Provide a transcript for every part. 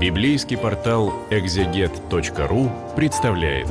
Библейский портал экзегет.ру представляет.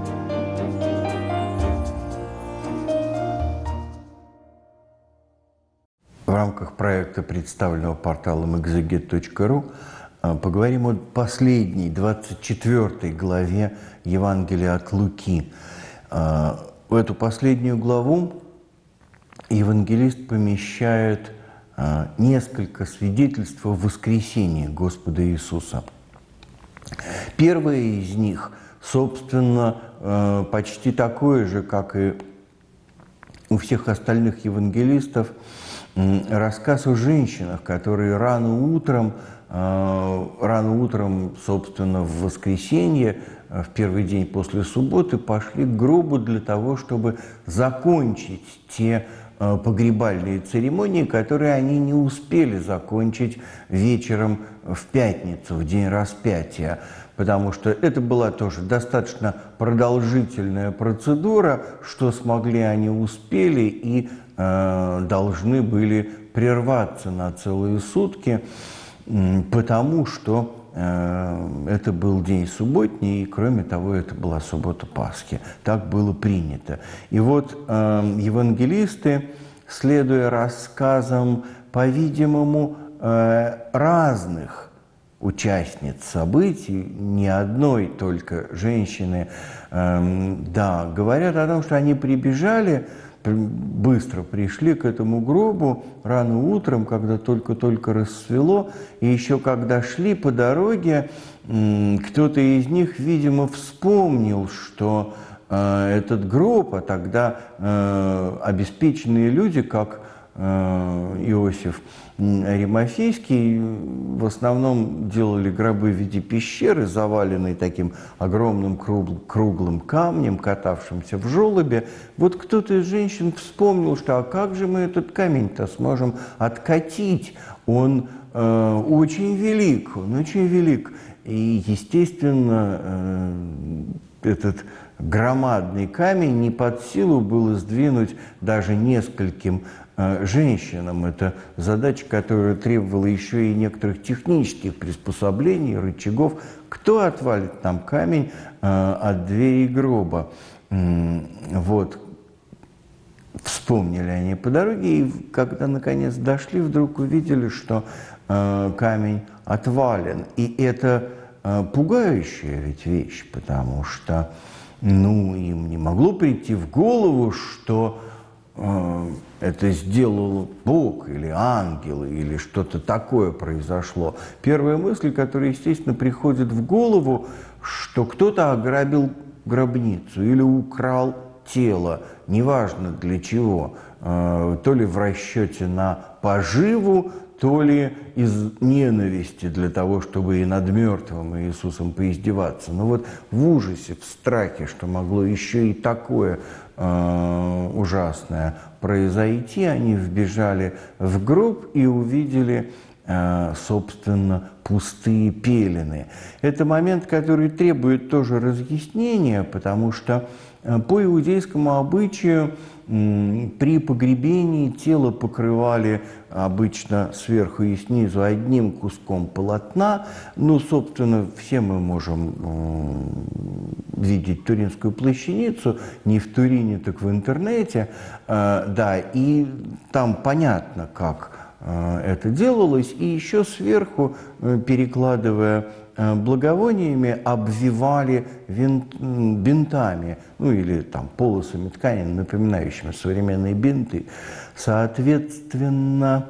В рамках проекта, представленного порталом экзегет.ру, поговорим о последней, 24 главе Евангелия от Луки. В эту последнюю главу евангелист помещает несколько свидетельств о воскресении Господа Иисуса. Первое из них, собственно, почти такое же, как и у всех остальных евангелистов, рассказ о женщинах, которые рано утром, собственно, в воскресенье, в первый день после субботы, пошли к гробу для того, чтобы закончить те погребальные церемонии, которые они не успели закончить вечером в пятницу, в день распятия, потому что это была тоже достаточно продолжительная процедура, что смогли они успели и должны были прерваться на целые сутки, потому что это был день субботний, и, кроме того, это была суббота Пасхи. Так было принято. И вот евангелисты, следуя рассказам, по-видимому, разных участниц событий, не одной только женщины, говорят о том, что они быстро пришли к этому гробу рано утром, когда только-только рассвело, и еще когда шли по дороге, кто-то из них, видимо, вспомнил, что этот гроб, а тогда обеспеченные люди, как Иосиф Аримафейский, в основном делали гробы в виде пещеры, заваленной таким огромным круглым камнем, катавшимся в желобе. Вот кто-то из женщин вспомнил, что а как же мы этот камень-то сможем откатить? Он очень велик, И, естественно, этот громадный камень не под силу было сдвинуть даже нескольким женщинам. Это задача, которая требовала еще и некоторых технических приспособлений, рычагов. Кто отвалит нам камень от двери гроба? Вот. Вспомнили они по дороге, и когда наконец дошли, вдруг увидели, что камень отвален. И это пугающая ведь вещь, потому что им не могло прийти в голову, что это сделал Бог или ангелы, или что-то такое произошло. Первая мысль, которая, естественно, приходит в голову, что кто-то ограбил гробницу или украл тело, неважно для чего, то ли в расчете на поживу, то ли из ненависти для того, чтобы и над мертвым Иисусом поиздеваться. Но вот в ужасе, в страхе, что могло еще и такое ужасное произойти, они вбежали в гроб и увидели, собственно, пустые пелены. Это момент, который требует тоже разъяснения, потому что по иудейскому обычаю при погребении тело покрывали обычно сверху и снизу одним куском полотна. Собственно, все мы можем видеть Туринскую плащаницу, не в Турине, так в интернете. И там понятно, как это делалось. И еще сверху, перекладывая благовониями, обвивали бинтами, или полосами ткани, напоминающими современные бинты. Соответственно,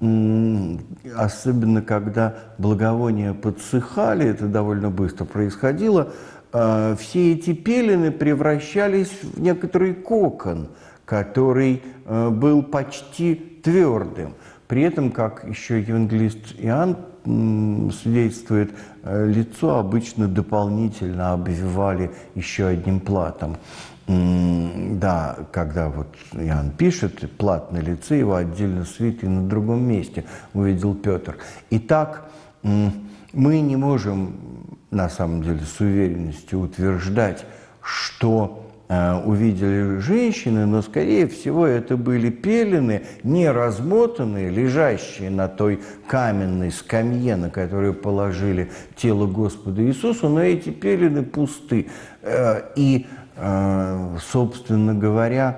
особенно когда благовония подсыхали, это довольно быстро происходило, все эти пелены превращались в некоторый кокон, который был почти твердым. При этом, как еще евангелист Иоанн свидетельствует, лицо обычно дополнительно обвивали еще одним платом. Когда Иоанн пишет, плат на лице его отдельно свит и на другом месте, увидел Петр. Итак, мы не можем, на самом деле, с уверенностью утверждать, что увидели женщины, но, скорее всего, это были пелены, не размотанные, лежащие на той каменной скамье, на которую положили тело Господа Иисуса, но эти пелены пусты. И, собственно говоря,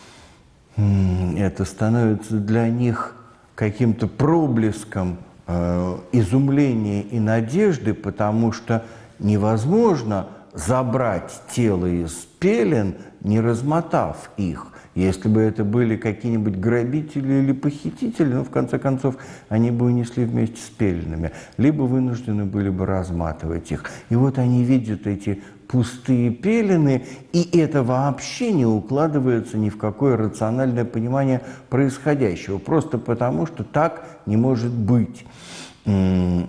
это становится для них каким-то проблеском изумления и надежды, потому что невозможно забрать тело из пелен, не размотав их. Если бы это были какие-нибудь грабители или похитители, ну, в конце концов, они бы унесли вместе с пеленами, либо вынуждены были бы разматывать их. И вот они видят эти пустые пелены, и это вообще не укладывается ни в какое рациональное понимание происходящего, просто потому, что так не может быть. И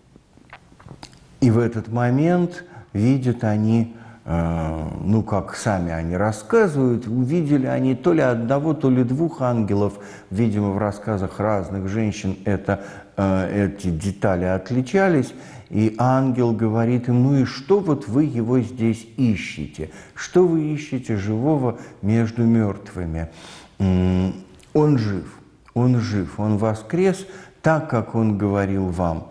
в этот момент видят они, ну, как сами они рассказывают, увидели они то ли одного, то ли двух ангелов. Видимо, в рассказах разных женщин эти детали отличались. И ангел говорит им: ну и что вот вы его здесь ищете? Что вы ищете живого между мертвыми? Он жив, он воскрес так, как он говорил вам.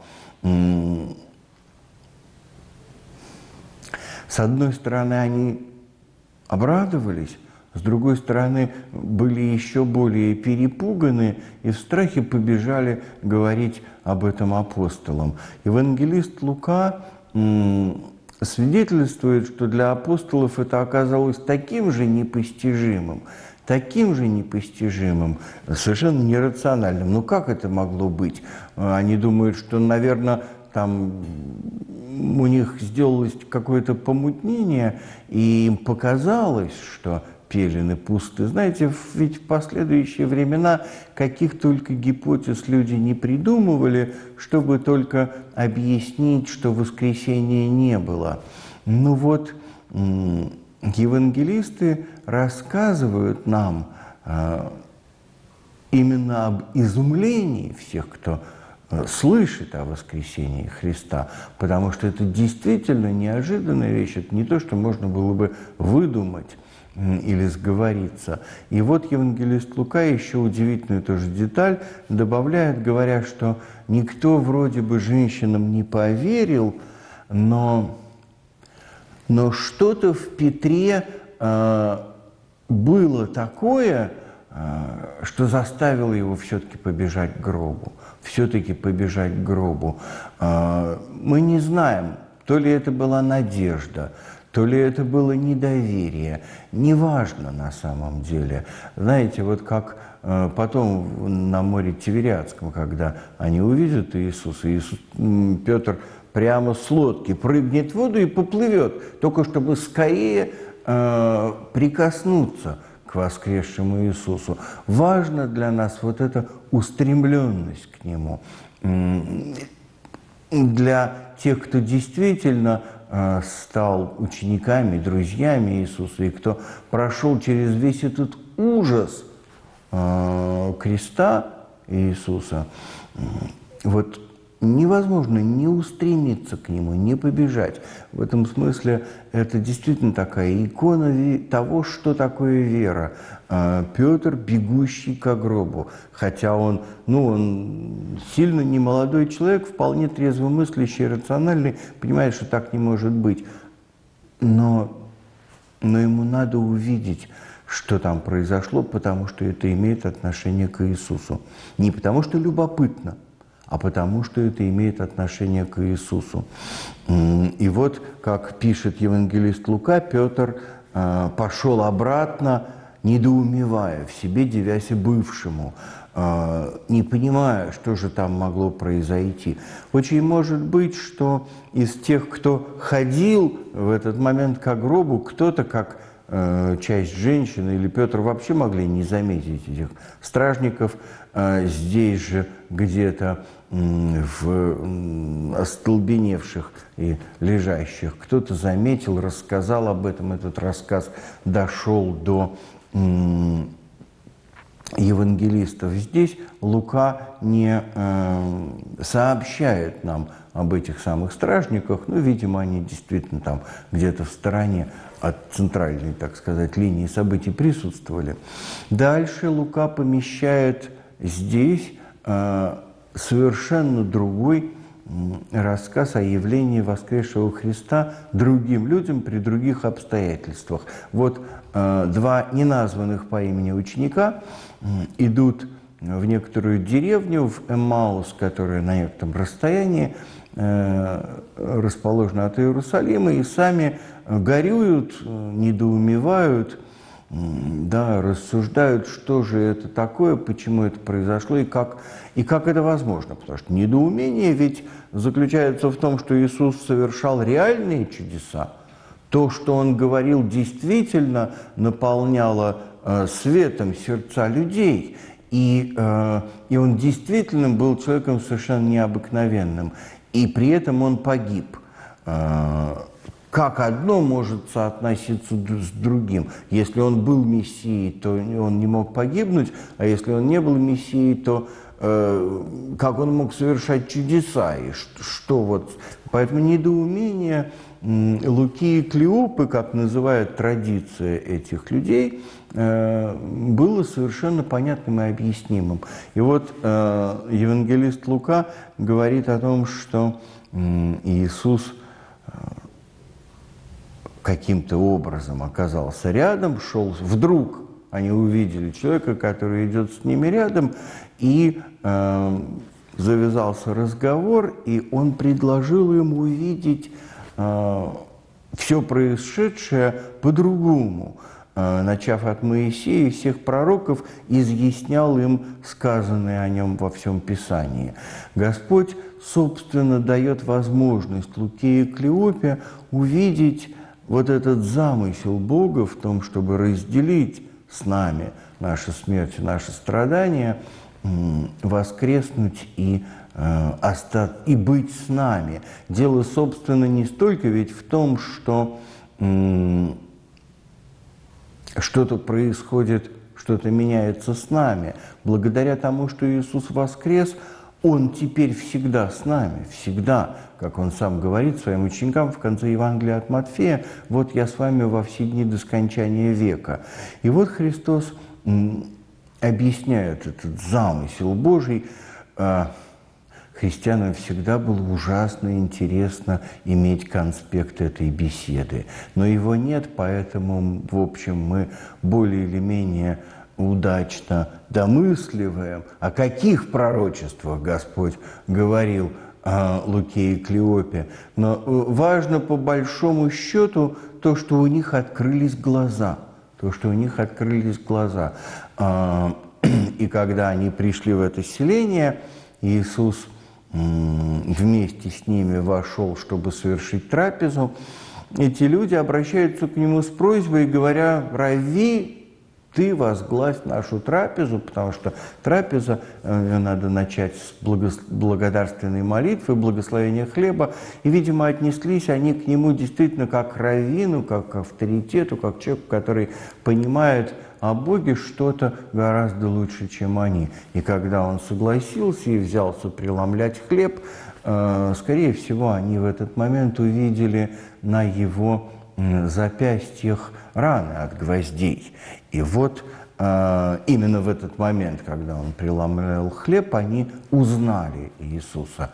С одной стороны, они обрадовались, с другой стороны, были еще более перепуганы и в страхе побежали говорить об этом апостолам. Евангелист Лука свидетельствует, что для апостолов это оказалось таким же непостижимым, совершенно нерациональным. Ну как это могло быть? Они думают, что, наверное, там у них сделалось какое-то помутнение, и им показалось, что пелены пусты. Знаете, ведь в последующие времена каких только гипотез люди не придумывали, чтобы только объяснить, что воскресения не было. Ну вот, евангелисты рассказывают нам именно об изумлении всех, кто слышит о воскресении Христа, потому что это действительно неожиданная вещь, это не то, что можно было бы выдумать или сговориться. И вот евангелист Лука еще удивительную тоже деталь добавляет, говоря, что никто вроде бы женщинам не поверил, но что-то в Петре было такое, что заставило его все-таки побежать к гробу. Мы не знаем, то ли это была надежда, то ли это было недоверие. Неважно на самом деле. Знаете, вот как потом на море Тивериадском, когда они увидят Иисуса, Петр прямо с лодки прыгнет в воду и поплывет, только чтобы скорее прикоснуться к воскресшему Иисусу. Важно для нас вот эта устремленность к Нему. Для тех, кто действительно стал учениками, друзьями Иисуса, и кто прошел через весь этот ужас креста Иисуса, вот невозможно не устремиться к Нему, не побежать. В этом смысле это действительно такая икона того, что такое вера. Петр, бегущий к гробу. Хотя он сильно немолодой человек, вполне трезвомыслящий, рациональный, понимает, что так не может быть. Но ему надо увидеть, что там произошло, потому что это имеет отношение к Иисусу. Не потому что любопытно, а потому что это имеет отношение к Иисусу. И вот, как пишет евангелист Лука, Петр пошел обратно, недоумевая в себе, дивясь бывшему, не понимая, что же там могло произойти. Очень может быть, что из тех, кто ходил в этот момент к гробу, кто-то, как часть женщин или Петр, вообще могли не заметить этих стражников здесь же где-то в остолбеневших и лежащих. Кто-то заметил, рассказал об этом, этот рассказ дошел до евангелистов. Здесь Лука не сообщает нам об этих самых стражниках. Ну, видимо, они действительно там где-то в стороне от центральной, так сказать, линии событий присутствовали. Дальше Лука помещает здесь совершенно другой рассказ о явлении воскресшего Христа другим людям при других обстоятельствах. Вот два неназванных по имени ученика идут в некоторую деревню, в Эммаус, которая на некотором расстоянии расположена от Иерусалима, и сами горюют, недоумевают, да, рассуждают, что же это такое, почему это произошло и как это возможно. Потому что недоумение ведь заключается в том, что Иисус совершал реальные чудеса. То, что Он говорил, действительно наполняло светом сердца людей. И Он действительно был человеком совершенно необыкновенным. И при этом Он погиб. Как одно может соотноситься с другим? Если он был Мессией, то он не мог погибнуть, а если он не был Мессией, то как он мог совершать чудеса? И что вот? Поэтому недоумение Луки и Клеопы, как называют традиция этих людей, было совершенно понятным и объяснимым. И вот евангелист Лука говорит о том, что Иисус каким-то образом оказался рядом, шел, вдруг они увидели человека, который идет с ними рядом, и завязался разговор, и он предложил им увидеть все происшедшее по-другому. Начав от Моисея и всех пророков, изъяснял им сказанное о нем во всем Писании. Господь, собственно, дает возможность Луке и Клеопе увидеть вот этот замысел Бога в том, чтобы разделить с нами нашу смерть, наши страдания, воскреснуть и быть с нами. Дело, собственно, не столько ведь в том, что что-то происходит, что-то меняется с нами. Благодаря тому, что Иисус воскрес, Он теперь всегда с нами, всегда, как Он сам говорит своим ученикам в конце Евангелия от Матфея, «Вот я с вами во все дни до скончания века». И вот Христос объясняет этот замысел Божий. Христианам всегда было ужасно интересно иметь конспект этой беседы. Но его нет, поэтому, в общем, мы более или менее удачно домысливаем, о каких пророчествах Господь говорил Луке и Клеопе. Но важно по большому счету то, что у них открылись глаза. И когда они пришли в это селение, Иисус вместе с ними вошел, чтобы совершить трапезу. Эти люди обращаются к нему с просьбой, говоря: «Равви, ты возглавь нашу трапезу», потому что трапеза, надо начать с благодарственной молитвы, благословения хлеба. И, видимо, отнеслись они к нему действительно как к раввину, как к авторитету, как к человеку, который понимает о Боге что-то гораздо лучше, чем они. И когда он согласился и взялся преломлять хлеб, скорее всего, они в этот момент увидели на его запястьях раны от гвоздей. И вот именно в этот момент, когда он преломлял хлеб, они узнали Иисуса.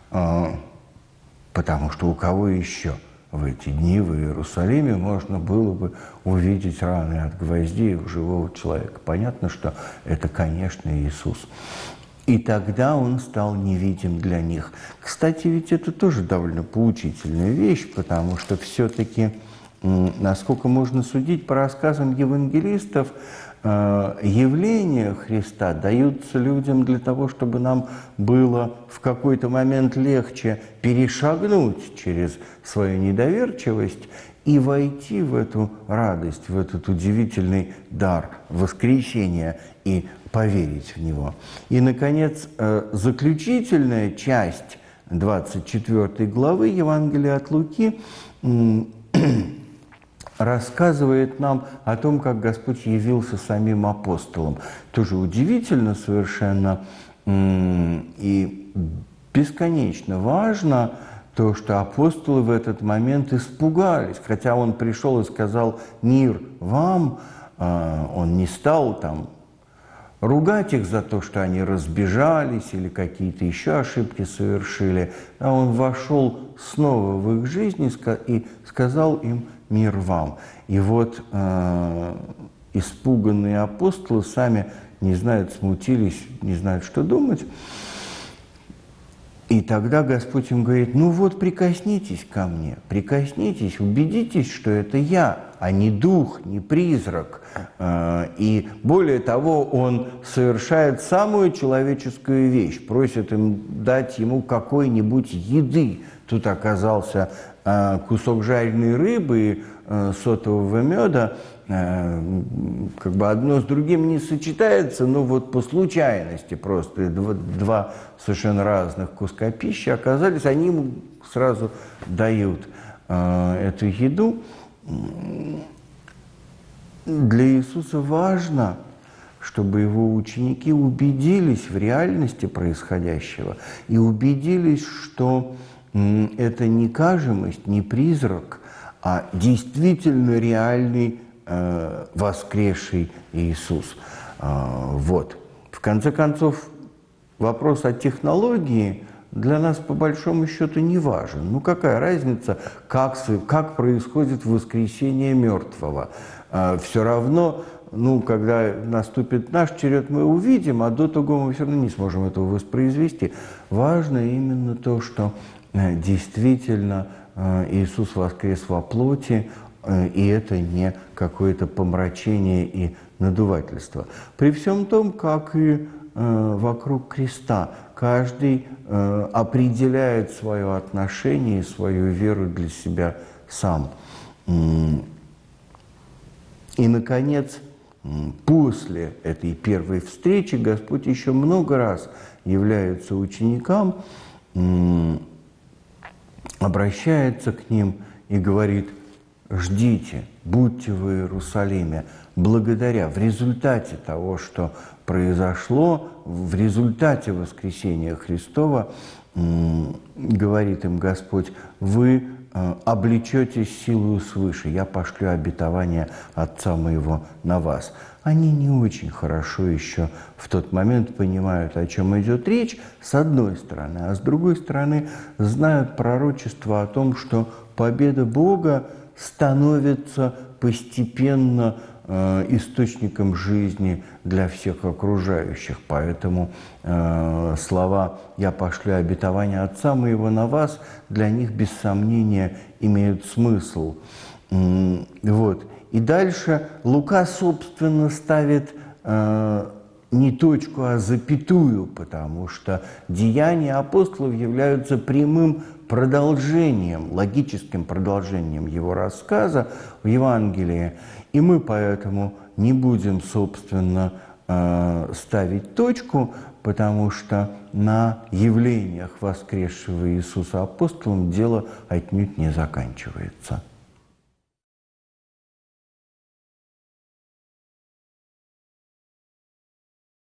Потому что у кого еще в эти дни в Иерусалиме можно было бы увидеть раны от гвоздей у живого человека? Понятно, что это, конечно, Иисус. И тогда он стал невидим для них. Кстати, ведь это тоже довольно поучительная вещь, потому что все-таки, насколько можно судить по рассказам евангелистов, явления Христа даются людям для того, чтобы нам было в какой-то момент легче перешагнуть через свою недоверчивость и войти в эту радость, в этот удивительный дар воскресения и поверить в него. И, наконец, заключительная часть 24 главы Евангелия от Луки рассказывает нам о том, как Господь явился самим апостолам. Тоже удивительно совершенно. И бесконечно важно то, что апостолы в этот момент испугались. Хотя он пришел и сказал «мир вам», он не стал там ругать их за то, что они разбежались или какие-то еще ошибки совершили, а он вошел снова в их жизнь и сказал им «мир вам». И вот испуганные апостолы сами не знают, смутились, не знают, что думать. И тогда Господь им говорит: ну вот, прикоснитесь ко мне, прикоснитесь, убедитесь, что это я, а не дух, не призрак. И более того, он совершает самую человеческую вещь, просит им дать ему какой-нибудь еды. Тут оказался кусок жареной рыбы и сотового меда. Как бы одно с другим не сочетается, но вот по случайности просто два совершенно разных куска пищи оказались, они ему сразу дают эту еду. Для Иисуса важно, чтобы его ученики убедились в реальности происходящего и убедились, что это не кажемость, не призрак, а действительно реальный воскресший Иисус. Вот. В конце концов, вопрос о технологии для нас по большому счету не важен. Ну какая разница, как происходит воскресение мертвого? Все равно, когда наступит наш черед, мы увидим, а до того мы все равно не сможем этого воспроизвести. Важно именно то, что действительно Иисус воскрес во плоти, и это не какое-то помрачение и надувательство. При всем том, как и вокруг креста, каждый определяет свое отношение и свою веру для себя сам. И, наконец, после этой первой встречи Господь еще много раз является ученикам, обращается к ним и говорит: ждите, будьте в Иерусалиме, благодаря, в результате того, что произошло, в результате воскресения Христова, говорит им Господь, вы облечетесь силою свыше, я пошлю обетование Отца моего на вас. Они не очень хорошо еще в тот момент понимают, о чем идет речь, с одной стороны, а с другой стороны знают пророчество о том, что победа Бога становится постепенно источником жизни для всех окружающих. Поэтому слова «Я пошлю обетование Отца моего на вас» для них без сомнения имеют смысл. Вот. И дальше Лука, собственно, ставит не точку, а запятую, потому что деяния апостолов являются прямым продолжением, логическим продолжением его рассказа в Евангелии. И мы поэтому не будем, собственно, ставить точку, потому что на явлениях воскресшего Иисуса апостолом дело отнюдь не заканчивается.